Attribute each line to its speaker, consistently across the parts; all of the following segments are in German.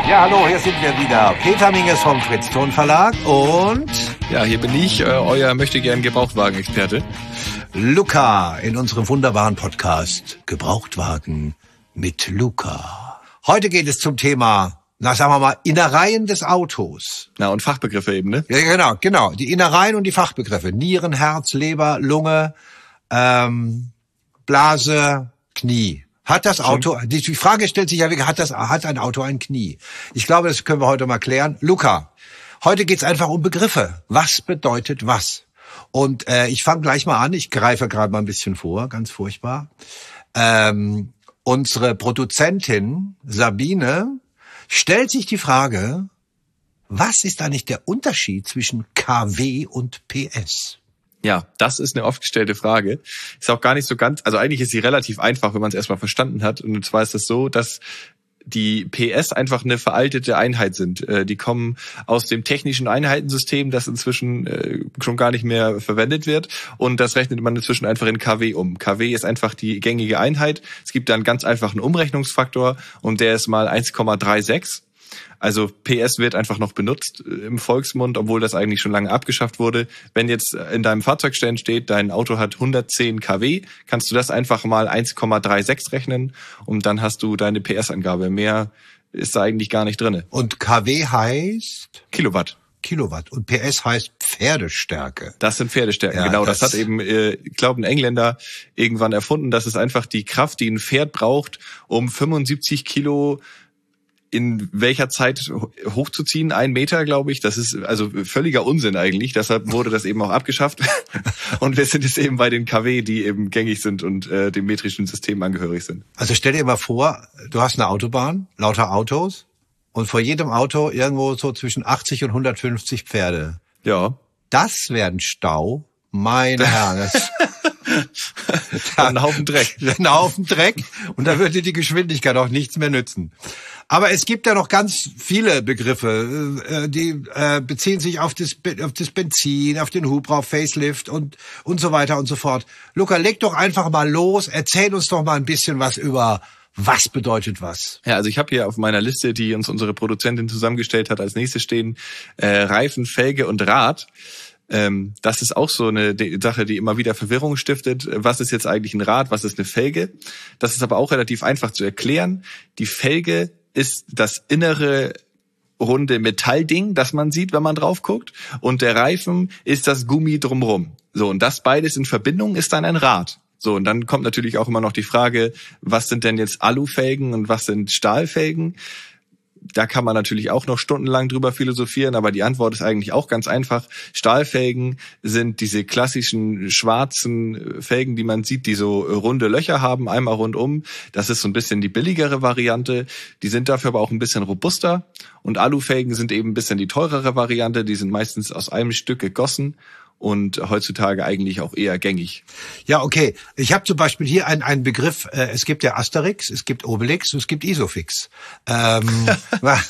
Speaker 1: Ja, hallo, hier sind wir wieder. Peter Minges vom Fritz-Ton Verlag und...
Speaker 2: Ja, hier bin ich, euer möchtegern Gebrauchtwagen-Experte.
Speaker 1: Luca in unserem wunderbaren Podcast Gebrauchtwagen mit Luca. Heute geht es zum Thema, sagen wir mal, Innereien des Autos.
Speaker 2: Na, und Fachbegriffe eben, ne?
Speaker 1: Ja, genau. Die Innereien und die Fachbegriffe. Nieren, Herz, Leber, Lunge, Blase, Knie. Hat das Auto, die Frage stellt sich ja, hat ein Auto ein Knie? Ich glaube, das können wir heute mal klären. Luca, heute geht's einfach um Begriffe. Was bedeutet was? Und ich fange gleich mal an. Ich greife gerade mal ein bisschen vor, ganz furchtbar. Unsere Produzentin Sabine stellt sich die Frage, was ist eigentlich der Unterschied zwischen kW und PS?
Speaker 2: Ja, das ist eine oft gestellte Frage. Ist auch gar nicht so ganz, also eigentlich ist sie relativ einfach, wenn man es erstmal verstanden hat. Und zwar ist es so, dass die PS einfach eine veraltete Einheit sind. Die kommen aus dem technischen Einheitensystem, das inzwischen schon gar nicht mehr verwendet wird. Und das rechnet man inzwischen einfach in kW um. kW ist einfach die gängige Einheit. Es gibt da einen ganz einfachen Umrechnungsfaktor und der ist mal 1,36. Also PS wird einfach noch benutzt im Volksmund, obwohl das eigentlich schon lange abgeschafft wurde. Wenn jetzt in deinem Fahrzeugstein steht, dein Auto hat 110 kW, kannst du das einfach mal 1,36 rechnen und dann hast du deine PS-Angabe. Mehr ist da eigentlich gar nicht drin.
Speaker 1: Und kW heißt?
Speaker 2: Kilowatt.
Speaker 1: Und PS heißt Pferdestärke.
Speaker 2: Das sind Pferdestärken, ja, genau. Das hat eben, ich glaube, ein Engländer irgendwann erfunden. Das ist einfach die Kraft, die ein Pferd braucht, um 75 Kilo in welcher Zeit hochzuziehen, 1 Meter, glaube ich. Das ist also völliger Unsinn eigentlich. Deshalb wurde das eben auch abgeschafft. Und wir sind jetzt eben bei den kW, die eben gängig sind und dem metrischen System angehörig sind.
Speaker 1: Also stell dir mal vor, du hast eine Autobahn, lauter Autos und vor jedem Auto irgendwo so zwischen 80 und 150 Pferde.
Speaker 2: Ja.
Speaker 1: Das wäre ein Stau, meine Herren.
Speaker 2: Ein Haufen Dreck.
Speaker 1: Ein Haufen Dreck und da würde die Geschwindigkeit auch nichts mehr nützen. Aber es gibt ja noch ganz viele Begriffe, die beziehen sich auf das Benzin, auf den Hubraum, Facelift und so weiter und so fort. Luca, leg doch einfach mal los, erzähl uns doch mal ein bisschen was über was bedeutet was.
Speaker 2: Ja, also ich habe hier auf meiner Liste, die uns unsere Produzentin zusammengestellt hat, als nächstes stehen Reifen, Felge und Rad. Das ist auch so eine Sache, die immer wieder Verwirrung stiftet. Was ist jetzt eigentlich ein Rad? Was ist eine Felge? Das ist aber auch relativ einfach zu erklären. Die Felge ist das innere runde Metallding, das man sieht, wenn man drauf guckt. Und der Reifen ist das Gummi drumrum. So, und das beides in Verbindung ist dann ein Rad. So, und dann kommt natürlich auch immer noch die Frage, was sind denn jetzt Alufelgen und was sind Stahlfelgen? Da kann man natürlich auch noch stundenlang drüber philosophieren, aber die Antwort ist eigentlich auch ganz einfach. Stahlfelgen sind diese klassischen schwarzen Felgen, die man sieht, die so runde Löcher haben, einmal rundum. Das ist so ein bisschen die billigere Variante. Die sind dafür aber auch ein bisschen robuster. Und Alufelgen sind eben ein bisschen die teurere Variante. Die sind meistens aus einem Stück gegossen und heutzutage eigentlich auch eher gängig.
Speaker 1: Ja, okay. Ich habe zum Beispiel hier einen Begriff, es gibt ja Asterix, es gibt Obelix und es gibt Isofix. Was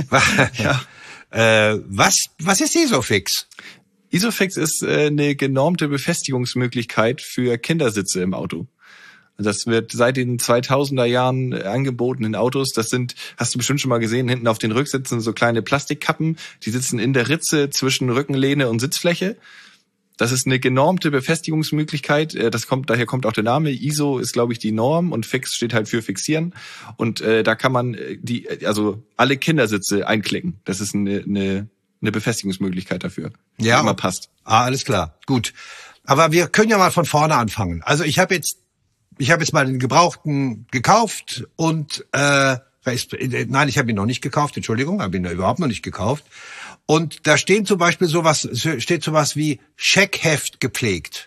Speaker 1: ist Isofix?
Speaker 2: Isofix ist eine genormte Befestigungsmöglichkeit für Kindersitze im Auto. Das wird seit den 2000er Jahren angeboten in Autos. Das sind, hast du bestimmt schon mal gesehen, hinten auf den Rücksitzen so kleine Plastikkappen. Die sitzen in der Ritze zwischen Rückenlehne und Sitzfläche. Das ist eine genormte Befestigungsmöglichkeit. Daher kommt auch der Name. ISO ist, glaube ich, die Norm und Fix steht halt für fixieren. Und da kann man alle Kindersitze einklicken. Das ist eine Befestigungsmöglichkeit dafür. Die immer passt.
Speaker 1: Alles klar. Gut. Aber wir können ja mal von vorne anfangen. Also ich habe jetzt mal den Gebrauchten gekauft und ich habe ihn noch nicht gekauft, Entschuldigung, habe ihn überhaupt noch nicht gekauft. Und da steht zum Beispiel sowas wie Scheckheft gepflegt.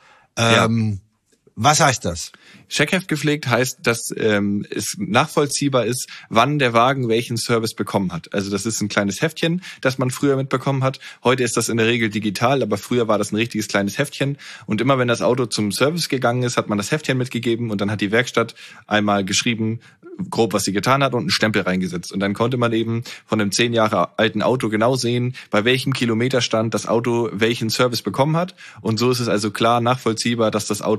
Speaker 1: Was heißt das?
Speaker 2: Scheckheft gepflegt heißt, dass es nachvollziehbar ist, wann der Wagen welchen Service bekommen hat. Also das ist ein kleines Heftchen, das man früher mitbekommen hat. Heute ist das in der Regel digital, aber früher war das ein richtiges kleines Heftchen. Und immer wenn das Auto zum Service gegangen ist, hat man das Heftchen mitgegeben und dann hat die Werkstatt einmal geschrieben, grob, was sie getan hat und einen Stempel reingesetzt. Und dann konnte man eben von einem 10 Jahre alten Auto genau sehen, bei welchem Kilometerstand das Auto welchen Service bekommen hat. Und so ist es also klar nachvollziehbar, dass das Auto immer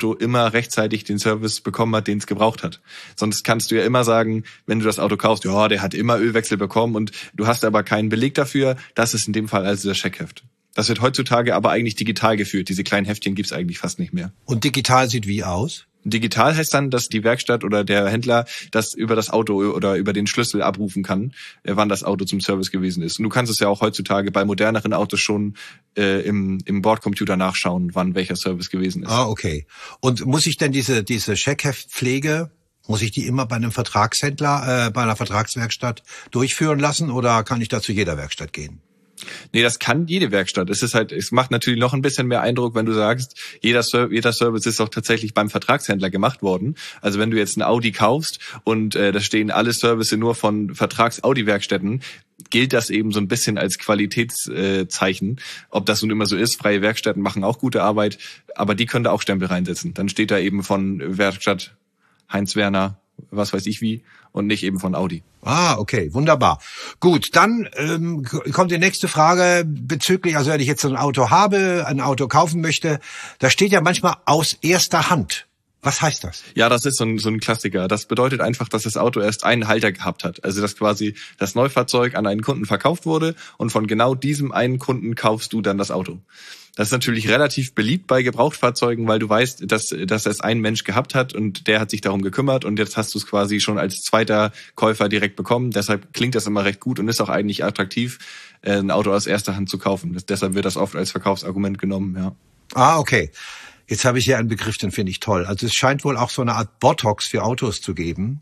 Speaker 2: immer rechtzeitig den Service bekommen hat, den es gebraucht hat. Sonst kannst du ja immer sagen, wenn du das Auto kaufst, ja, der hat immer Ölwechsel bekommen und du hast aber keinen Beleg dafür. Das ist in dem Fall also das Checkheft. Das wird heutzutage aber eigentlich digital geführt. Diese kleinen Heftchen gibt's eigentlich fast nicht mehr.
Speaker 1: Und digital sieht wie aus?
Speaker 2: Digital heißt dann, dass die Werkstatt oder der Händler das über das Auto oder über den Schlüssel abrufen kann, wann das Auto zum Service gewesen ist. Und du kannst es ja auch heutzutage bei moderneren Autos schon im Bordcomputer nachschauen, wann welcher Service gewesen ist.
Speaker 1: Ah, okay. Und muss ich denn diese Checkheftpflege, muss ich die immer bei einem Vertragshändler, bei einer Vertragswerkstatt durchführen lassen oder kann ich da zu jeder Werkstatt gehen?
Speaker 2: Nee, das kann jede Werkstatt. Es macht natürlich noch ein bisschen mehr Eindruck, wenn du sagst, jeder Service ist auch tatsächlich beim Vertragshändler gemacht worden. Also wenn du jetzt ein Audi kaufst und da stehen alle Services nur von Vertrags-Audi-Werkstätten, gilt das eben so ein bisschen als Qualitätszeichen. Ob das nun immer so ist, freie Werkstätten machen auch gute Arbeit, aber die können da auch Stempel reinsetzen. Dann steht da eben von Werkstatt Heinz Werner, was weiß ich wie, und nicht eben von Audi.
Speaker 1: Ah, okay, wunderbar. Gut, dann kommt die nächste Frage bezüglich, also wenn ich jetzt so ein Auto habe, ein Auto kaufen möchte, da steht ja manchmal aus erster Hand. Was heißt das?
Speaker 2: Ja, das ist so ein Klassiker. Das bedeutet einfach, dass das Auto erst einen Halter gehabt hat. Also dass quasi das Neufahrzeug an einen Kunden verkauft wurde und von genau diesem einen Kunden kaufst du dann das Auto. Das ist natürlich relativ beliebt bei Gebrauchtfahrzeugen, weil du weißt, dass es ein Mensch gehabt hat und der hat sich darum gekümmert und jetzt hast du es quasi schon als zweiter Käufer direkt bekommen. Deshalb klingt das immer recht gut und ist auch eigentlich attraktiv, ein Auto aus erster Hand zu kaufen. Deshalb wird das oft als Verkaufsargument genommen, ja.
Speaker 1: Ah, okay. Jetzt habe ich hier einen Begriff, den finde ich toll. Also es scheint wohl auch so eine Art Botox für Autos zu geben.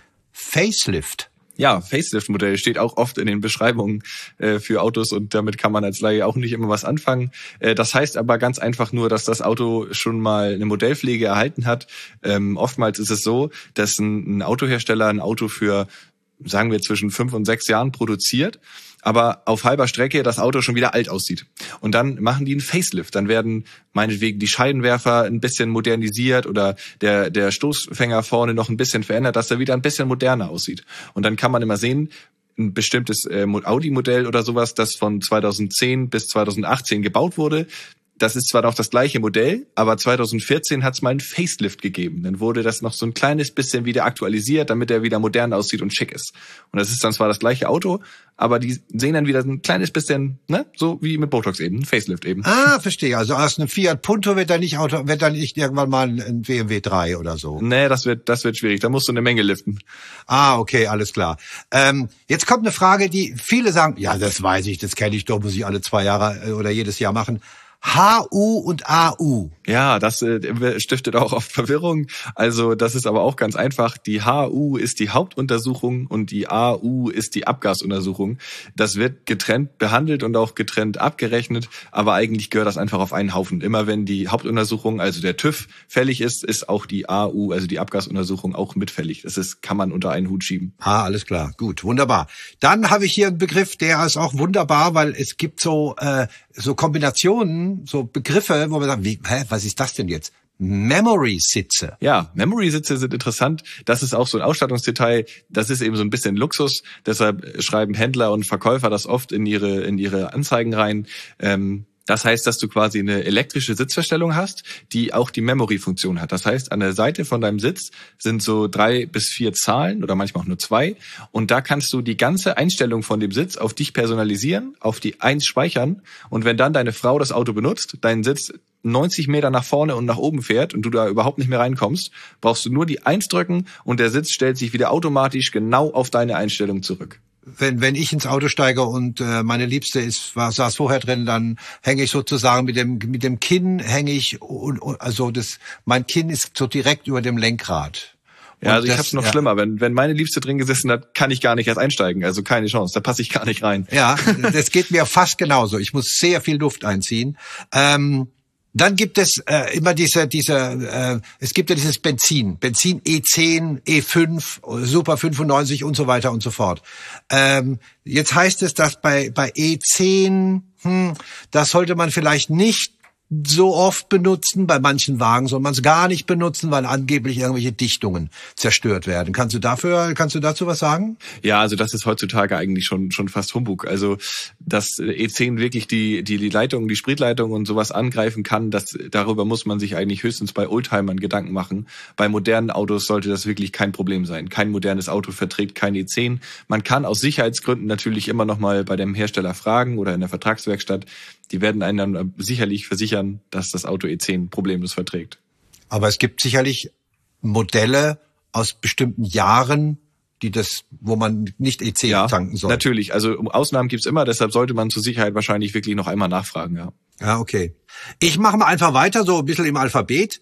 Speaker 1: Facelift.
Speaker 2: Ja, Facelift-Modell steht auch oft in den Beschreibungen für Autos und damit kann man als Laie auch nicht immer was anfangen. Das heißt aber ganz einfach nur, dass das Auto schon mal eine Modellpflege erhalten hat. Oftmals ist es so, dass ein Autohersteller ein Auto für, sagen wir, zwischen 5 und 6 Jahren produziert, aber auf halber Strecke das Auto schon wieder alt aussieht. Und dann machen die einen Facelift. Dann werden meinetwegen die Scheinwerfer ein bisschen modernisiert oder der Stoßfänger vorne noch ein bisschen verändert, dass er wieder ein bisschen moderner aussieht. Und dann kann man immer sehen, ein bestimmtes Audi-Modell oder sowas, das von 2010 bis 2018 gebaut wurde, das ist zwar noch das gleiche Modell, aber 2014 hat es mal einen Facelift gegeben. Dann wurde das noch so ein kleines bisschen wieder aktualisiert, damit er wieder modern aussieht und schick ist. Und das ist dann zwar das gleiche Auto, aber die sehen dann wieder ein kleines bisschen, ne, so wie mit Botox eben, ein Facelift eben.
Speaker 1: Ah, verstehe. Also aus einem Fiat Punto wird dann nicht irgendwann mal ein BMW 3 oder so.
Speaker 2: Nee, das wird schwierig. Da musst du eine Menge liften.
Speaker 1: Ah, okay, alles klar. Jetzt kommt eine Frage, die viele sagen, ja, das weiß ich, das kenne ich doch, muss ich alle 2 Jahre oder jedes Jahr machen. HU und AU.
Speaker 2: Ja, das stiftet auch oft Verwirrung. Also das ist aber auch ganz einfach. Die HU ist die Hauptuntersuchung und die AU ist die Abgasuntersuchung. Das wird getrennt behandelt und auch getrennt abgerechnet, aber eigentlich gehört das einfach auf einen Haufen. Immer wenn die Hauptuntersuchung, also der TÜV, fällig ist, ist auch die AU, also die Abgasuntersuchung, auch mitfällig. Kann man unter einen Hut schieben.
Speaker 1: Ah, alles klar. Gut, wunderbar. Dann habe ich hier einen Begriff, der ist auch wunderbar, weil es gibt so Kombinationen, so Begriffe, wo man sagt, was ist das denn jetzt? Memory-Sitze.
Speaker 2: Ja, Memory-Sitze sind interessant. Das ist auch so ein Ausstattungsdetail. Das ist eben so ein bisschen Luxus. Deshalb schreiben Händler und Verkäufer das oft in ihre Anzeigen rein. Das heißt, dass du quasi eine elektrische Sitzverstellung hast, die auch die Memory-Funktion hat. Das heißt, an der Seite von deinem Sitz sind so 3 bis 4 Zahlen oder manchmal auch nur 2. Und da kannst du die ganze Einstellung von dem Sitz auf dich personalisieren, auf die 1 speichern. Und wenn dann deine Frau das Auto benutzt, deinen Sitz 90 Meter nach vorne und nach oben fährt und du da überhaupt nicht mehr reinkommst, brauchst du nur die 1 drücken und der Sitz stellt sich wieder automatisch genau auf deine Einstellung zurück.
Speaker 1: Wenn ich ins Auto steige und meine Liebste saß vorher drin, dann hänge ich sozusagen mit dem Kinn mein Kinn ist so direkt über dem Lenkrad.
Speaker 2: Ja, also ich hab's noch schlimmer. Wenn meine Liebste drin gesessen hat, kann ich gar nicht erst einsteigen. Also keine Chance, da passe ich gar nicht rein.
Speaker 1: Ja, das geht mir fast genauso. Ich muss sehr viel Luft einziehen. Dann gibt es immer es gibt ja dieses Benzin E10, E5, Super 95 und so weiter und so fort. Jetzt heißt es, dass bei E10, das sollte man vielleicht nicht so oft benutzen. Bei manchen Wagen soll man es gar nicht benutzen, weil angeblich irgendwelche Dichtungen zerstört werden. Kannst du dazu was sagen?
Speaker 2: Ja, also das ist heutzutage eigentlich schon fast Humbug. Also, dass E10 wirklich die Leitung, die Spritleitung und sowas angreifen kann, darüber muss man sich eigentlich höchstens bei Oldtimern Gedanken machen. Bei modernen Autos sollte das wirklich kein Problem sein. Kein modernes Auto verträgt kein E10. Man kann aus Sicherheitsgründen natürlich immer noch mal bei dem Hersteller fragen oder in der Vertragswerkstatt. Die werden einen dann sicherlich versichern, dass das Auto E10 problemlos verträgt.
Speaker 1: Aber es gibt sicherlich Modelle aus bestimmten Jahren, wo man nicht E10 tanken soll.
Speaker 2: Natürlich. Also Ausnahmen gibt's immer, deshalb sollte man zur Sicherheit wahrscheinlich wirklich noch einmal nachfragen, ja.
Speaker 1: Ja, okay. Ich mache mal einfach weiter, so ein bisschen im Alphabet.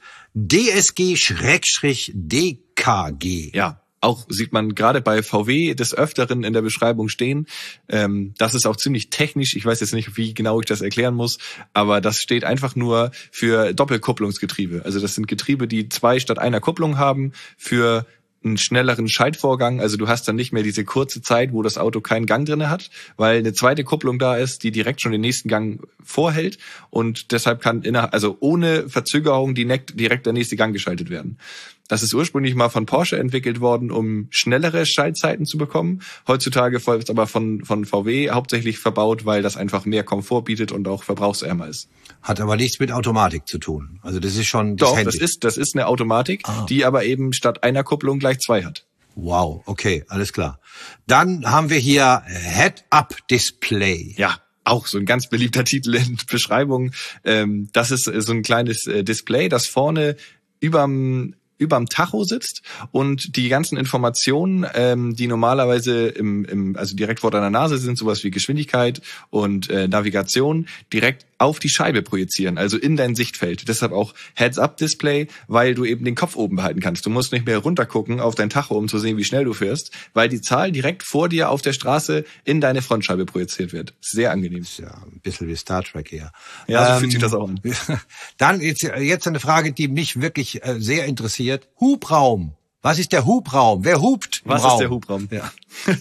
Speaker 1: DSG/DKG.
Speaker 2: Ja. Auch sieht man gerade bei VW des Öfteren in der Beschreibung stehen. Das ist auch ziemlich technisch. Ich weiß jetzt nicht, wie genau ich das erklären muss, aber das steht einfach nur für Doppelkupplungsgetriebe. Also das sind Getriebe, die 2 statt einer Kupplung haben für einen schnelleren Schaltvorgang. Also du hast dann nicht mehr diese kurze Zeit, wo das Auto keinen Gang drinne hat, weil eine zweite Kupplung da ist, die direkt schon den nächsten Gang vorhält und deshalb kann ohne Verzögerung direkt der nächste Gang geschaltet werden. Das ist ursprünglich mal von Porsche entwickelt worden, um schnellere Schaltzeiten zu bekommen. Heutzutage wird es aber von VW hauptsächlich verbaut, weil das einfach mehr Komfort bietet und auch verbrauchsärmer ist.
Speaker 1: Hat aber nichts mit Automatik zu tun. Also das ist schon
Speaker 2: das Handy. Das ist eine Automatik, die aber eben statt einer Kupplung gleich 2 hat.
Speaker 1: Wow, okay, alles klar. Dann haben wir hier Head-Up-Display.
Speaker 2: Ja. Auch so ein ganz beliebter Titel in Beschreibung. Das ist so ein kleines Display, das vorne überm Tacho sitzt und die ganzen Informationen, die normalerweise also direkt vor deiner Nase sind, sowas wie Geschwindigkeit und Navigation, direkt auf die Scheibe projizieren, also in dein Sichtfeld. Deshalb auch Heads-Up-Display, weil du eben den Kopf oben behalten kannst. Du musst nicht mehr runtergucken auf dein Tacho, um zu sehen, wie schnell du fährst, weil die Zahl direkt vor dir auf der Straße in deine Frontscheibe projiziert wird. Sehr angenehm.
Speaker 1: Das ist ja ein bisschen wie Star Trek hier.
Speaker 2: Ja, so fühlt sich das auch an.
Speaker 1: Dann jetzt eine Frage, die mich wirklich sehr interessiert. Hubraum. Was ist der Hubraum? Wer hupt im Raum?
Speaker 2: Was ist der Hubraum? Ja.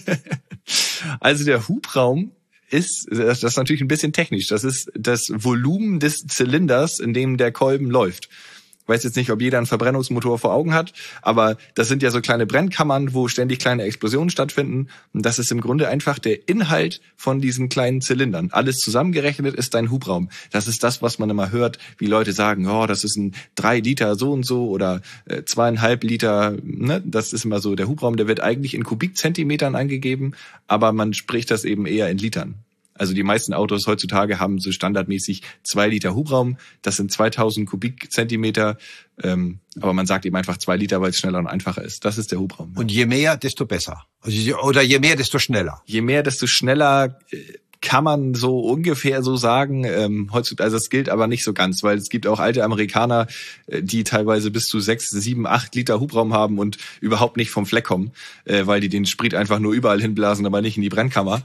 Speaker 2: Also der Hubraum das ist natürlich ein bisschen technisch. Das ist das Volumen des Zylinders, in dem der Kolben läuft. Ich weiß jetzt nicht, ob jeder einen Verbrennungsmotor vor Augen hat, aber das sind ja so kleine Brennkammern, wo ständig kleine Explosionen stattfinden. Und das ist im Grunde einfach der Inhalt von diesen kleinen Zylindern. Alles zusammengerechnet ist dein Hubraum. Das ist das, was man immer hört, wie Leute sagen, das ist ein 3 Liter so und so oder 2,5 Liter. Ne? Das ist immer so der Hubraum. Der wird eigentlich in Kubikzentimetern angegeben, aber man spricht das eben eher in Litern. Also die meisten Autos heutzutage haben so standardmäßig 2 Liter Hubraum. Das sind 2000 Kubikzentimeter. Aber man sagt eben einfach 2 Liter, weil es schneller und einfacher ist. Das ist der Hubraum.
Speaker 1: Und je mehr, desto besser. Oder je mehr, desto schneller.
Speaker 2: Je mehr, desto schneller kann man so ungefähr so sagen. Heutzutage, also das gilt aber nicht so ganz, weil es gibt auch alte Amerikaner, die teilweise bis zu 6, 7, 8 Liter Hubraum haben und überhaupt nicht vom Fleck kommen, weil die den Sprit einfach nur überall hinblasen, aber nicht in die Brennkammer.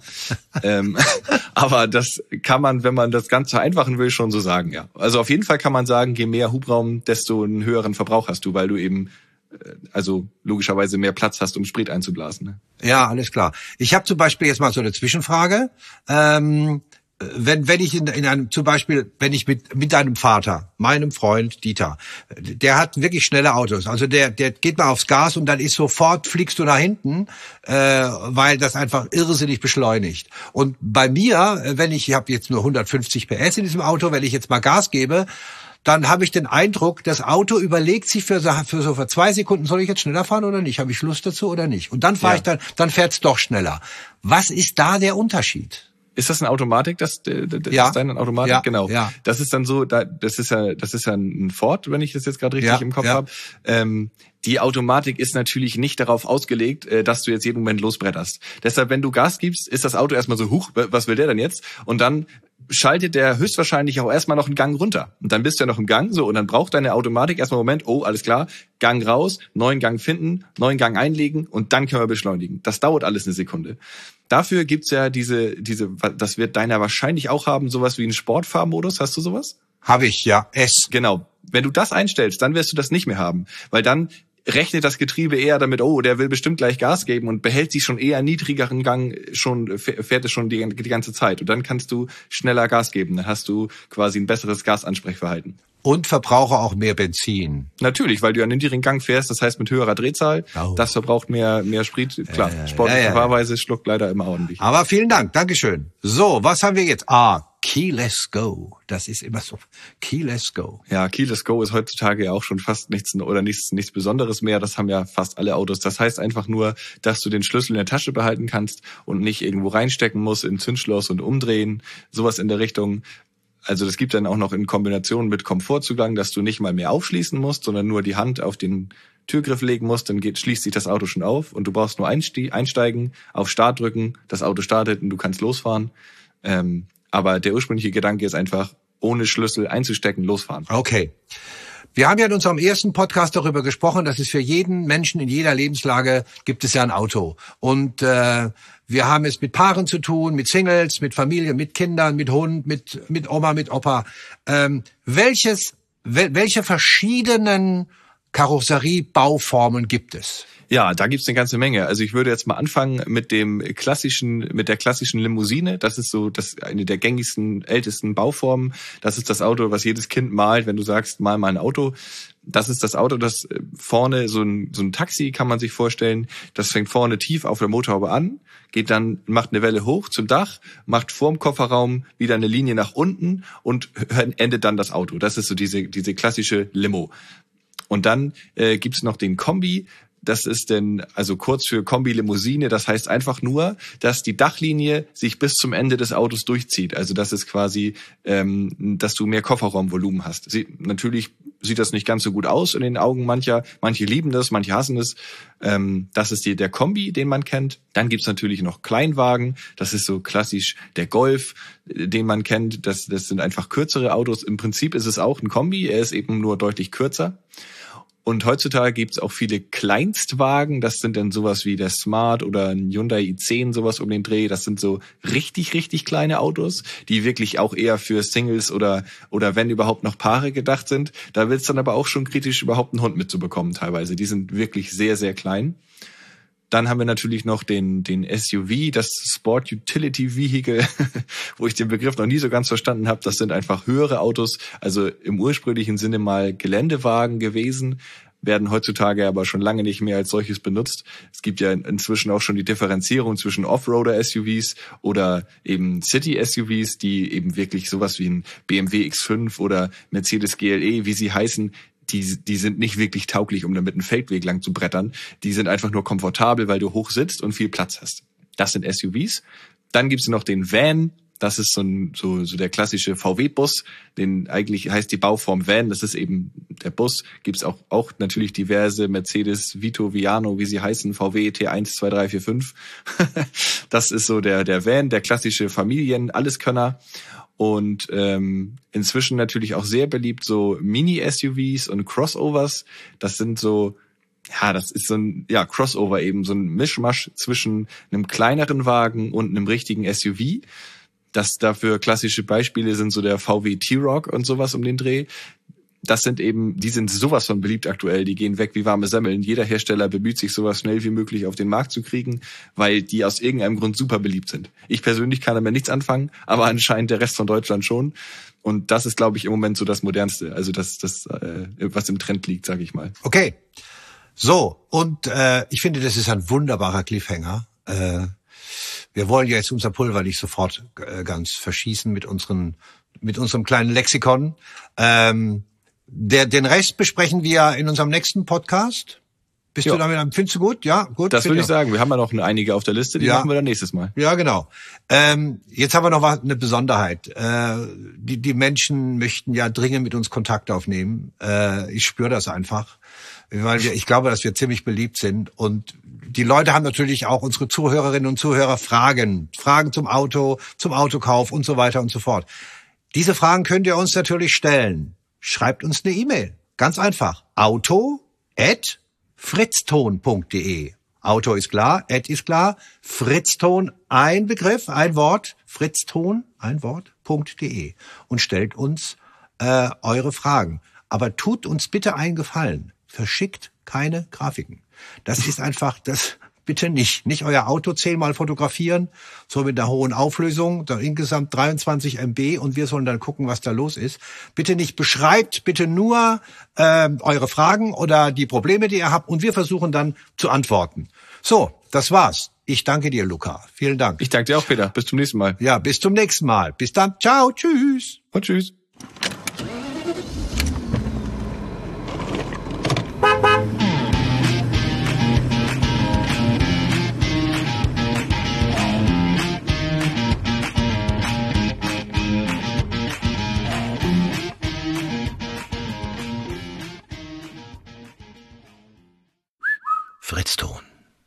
Speaker 2: Aber das kann man, wenn man das Ganze vereinfachen will, schon so sagen, ja. Also auf jeden Fall kann man sagen, je mehr Hubraum, desto einen höheren Verbrauch hast du, weil du eben logischerweise mehr Platz hast, um Sprit einzublasen. Ne?
Speaker 1: Ja, alles klar. Ich habe zum Beispiel jetzt mal so eine Zwischenfrage. Wenn ich wenn ich mit deinem Vater, meinem Freund Dieter, der hat wirklich schnelle Autos. Also der geht mal aufs Gas und dann ist sofort, fliegst du nach hinten, weil das einfach irrsinnig beschleunigt. Und bei mir, ich habe jetzt nur 150 PS in diesem Auto, wenn ich jetzt mal Gas gebe, dann habe ich den Eindruck, das Auto überlegt sich für 2 Sekunden, soll ich jetzt schneller fahren oder nicht? Habe ich Lust dazu oder nicht? Und dann dann fährt's doch schneller. Was ist da der Unterschied?
Speaker 2: Ist das eine Automatik? Das ist deine Automatik?
Speaker 1: Ja,
Speaker 2: genau. Ja. Das ist dann so, das ist ja ein Ford, wenn ich das jetzt gerade richtig im Kopf habe. Die Automatik ist natürlich nicht darauf ausgelegt, dass du jetzt jeden Moment losbretterst. Deshalb, wenn du Gas gibst, ist das Auto erstmal so, was will der denn jetzt? Und dann schaltet der höchstwahrscheinlich auch erstmal noch einen Gang runter. Und dann bist du ja noch im Gang, so, und dann braucht deine Automatik erstmal einen Moment, alles klar, Gang raus, neuen Gang finden, neuen Gang einlegen und dann können wir beschleunigen. Das dauert alles eine Sekunde. Dafür gibt's ja das wird deiner wahrscheinlich auch haben, sowas wie einen Sportfahrmodus. Hast du sowas?
Speaker 1: Habe ich, ja. S.
Speaker 2: Genau. Wenn du das einstellst, dann wirst du das nicht mehr haben. Weil dann rechnet das Getriebe eher damit, oh, der will bestimmt gleich Gas geben und behält sich schon eher niedrigeren Gang, fährt es schon die ganze Zeit. Und dann kannst du schneller Gas geben. Dann hast du quasi ein besseres Gasansprechverhalten.
Speaker 1: Und verbrauche auch mehr Benzin.
Speaker 2: Natürlich, weil du an den niedrigen Gang fährst, das heißt mit höherer Drehzahl, das verbraucht mehr Sprit. Klar, sportliche Fahrweise schluckt leider immer ordentlich.
Speaker 1: Aber vielen Dank, Dankeschön. So, was haben wir jetzt? Keyless Go. Das ist immer so. Keyless Go.
Speaker 2: Ja, Keyless Go ist heutzutage ja auch schon fast nichts Besonderes mehr. Das haben ja fast alle Autos. Das heißt einfach nur, dass du den Schlüssel in der Tasche behalten kannst und nicht irgendwo reinstecken musst in Zündschloss und umdrehen. Sowas in der Richtung. Also das gibt dann auch noch in Kombination mit Komfortzugang, dass du nicht mal mehr aufschließen musst, sondern nur die Hand auf den Türgriff legen musst, dann schließt sich das Auto schon auf und du brauchst nur einsteigen, auf Start drücken, das Auto startet und du kannst losfahren. Aber der ursprüngliche Gedanke ist einfach, ohne Schlüssel einzustecken, losfahren.
Speaker 1: Okay. Wir haben ja in unserem ersten Podcast darüber gesprochen, dass es für jeden Menschen in jeder Lebenslage gibt es ja ein Auto. Und wir haben es mit Paaren zu tun, mit Singles, mit Familie, mit Kindern, mit Hund, mit Oma, mit Opa. Welche verschiedenen Karosseriebauformen gibt es?
Speaker 2: Ja, da gibt's eine ganze Menge. Also ich würde jetzt mal anfangen mit der klassischen Limousine. Das ist so eine der gängigsten, ältesten Bauformen. Das ist das Auto, was jedes Kind malt, wenn du sagst, mal ein Auto. Das ist das Auto, das vorne so ein Taxi kann man sich vorstellen. Das fängt vorne tief auf der Motorhaube an, geht dann, macht eine Welle hoch zum Dach, macht vorm Kofferraum wieder eine Linie nach unten und endet dann das Auto. Das ist so diese klassische Limo. Und dann gibt's noch den Kombi. Das ist denn also kurz für Kombi-Limousine. Das heißt einfach nur, dass die Dachlinie sich bis zum Ende des Autos durchzieht. Also das ist quasi, dass du mehr Kofferraumvolumen hast. Natürlich sieht das nicht ganz so gut aus in den Augen mancher. Manche lieben das, manche hassen es. Das ist der Kombi, den man kennt. Dann gibt's natürlich noch Kleinwagen. Das ist so klassisch der Golf, den man kennt. Das sind einfach kürzere Autos. Im Prinzip ist es auch ein Kombi. Er ist eben nur deutlich kürzer. Und heutzutage gibt's auch viele Kleinstwagen. Das sind dann sowas wie der Smart oder ein Hyundai i10, sowas um den Dreh. Das sind so richtig, richtig kleine Autos, die wirklich auch eher für Singles oder wenn überhaupt noch Paare gedacht sind. Da wird's dann aber auch schon kritisch, überhaupt einen Hund mitzubekommen teilweise. Die sind wirklich sehr, sehr klein. Dann haben wir natürlich noch den SUV, das Sport Utility Vehicle, wo ich den Begriff noch nie so ganz verstanden habe. Das sind einfach höhere Autos, also im ursprünglichen Sinne mal Geländewagen gewesen, werden heutzutage aber schon lange nicht mehr als solches benutzt. Es gibt ja inzwischen auch schon die Differenzierung zwischen Offroader-SUVs oder eben City-SUVs, die eben wirklich sowas wie ein BMW X5 oder Mercedes GLE, wie sie heißen, die sind nicht wirklich tauglich, um damit einen Feldweg lang zu brettern. Die sind einfach nur komfortabel, weil du hoch sitzt und viel Platz hast. Das sind SUVs. Dann gibt's noch den Van. Das ist so der klassische VW-Bus. Den eigentlich heißt die Bauform Van. Das ist eben der Bus. Gibt's auch natürlich diverse Mercedes, Vito, Viano, wie sie heißen, VW T1, 2, 3, 4, 5. Das ist so der Van, der klassische Alleskönner. Und inzwischen natürlich auch sehr beliebt so Mini-SUVs und Crossovers. Das ist so ein Crossover eben, so ein Mischmasch zwischen einem kleineren Wagen und einem richtigen SUV. Das dafür klassische Beispiele sind so der VW T-Roc und sowas um den Dreh. Die sind sowas von beliebt aktuell, die gehen weg wie warme Semmeln. Jeder Hersteller bemüht sich, sowas schnell wie möglich auf den Markt zu kriegen, weil die aus irgendeinem Grund super beliebt sind. Ich persönlich kann damit nichts anfangen, aber anscheinend der Rest von Deutschland schon. Und das ist, glaube ich, im Moment so das Modernste, also das was im Trend liegt, sage ich mal.
Speaker 1: Okay, so, und ich finde, das ist ein wunderbarer Cliffhanger. Wir wollen ja jetzt unser Pulver nicht sofort ganz verschießen mit unserem kleinen Lexikon. Den Rest besprechen wir in unserem nächsten Podcast. Bist du damit, findest du gut? Ja, gut.
Speaker 2: Das würde ich sagen. Wir haben ja noch einige auf der Liste, die machen wir dann nächstes Mal.
Speaker 1: Ja, genau. Jetzt haben wir noch eine Besonderheit. Die Menschen möchten ja dringend mit uns Kontakt aufnehmen. Ich spüre das einfach. Weil ich glaube, dass wir ziemlich beliebt sind. Und die Leute haben natürlich auch, unsere Zuhörerinnen und Zuhörer, Fragen zum Auto, zum Autokauf und so weiter und so fort. Diese Fragen könnt ihr uns natürlich stellen. Schreibt uns eine E-Mail. Ganz einfach. auto@fritzton.de. Auto ist klar, ist klar. Fritzton, ein Begriff, ein Wort. Fritzton, ein Wort.de. Und stellt uns eure Fragen. Aber tut uns bitte einen Gefallen. verschickt keine Grafiken. Das ist einfach, das bitte nicht. Nicht euer Auto 10-mal fotografieren, so mit einer hohen Auflösung, dann insgesamt 23 MB und wir sollen dann gucken, was da los ist. Bitte nicht, beschreibt bitte nur eure Fragen oder die Probleme, die ihr habt und wir versuchen dann zu antworten. So, das war's. Ich danke dir, Luca. Vielen Dank.
Speaker 2: Ich danke dir auch, Peter. Bis zum nächsten Mal.
Speaker 1: Ja, bis zum nächsten Mal. Bis dann. Ciao, tschüss.
Speaker 2: Und tschüss.
Speaker 1: Fritz Ton.